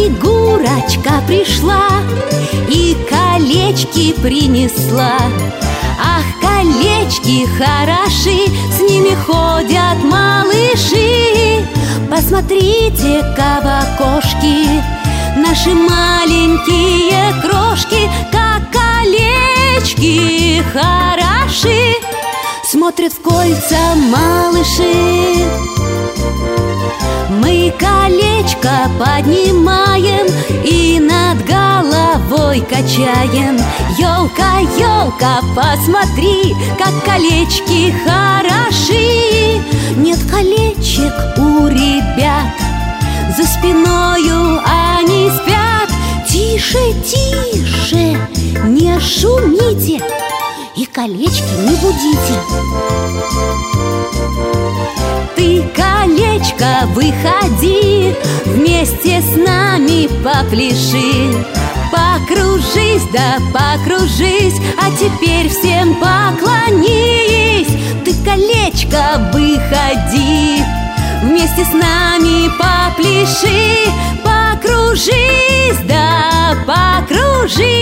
Снегурочка пришла и колечки принесла. Ах, колечки хороши, с ними ходят малыши. Посмотрите-ка в окошки, наши маленькие крошки, как колечки хороши. Смотрят в кольца малыши. Мы колечко поднимаем и над головой качаем. Ёлка, ёлка, посмотри, как колечки хороши. Нет колечек у ребят, за спиною они спят. Тише, тише, не шумите и колечки не будите. Ты, колечко, выходи, вместе с нами попляши. Покружись, да покружись, а теперь всем поклонись. Ты, колечко, выходи, вместе с нами попляши. Покружись, да покружись.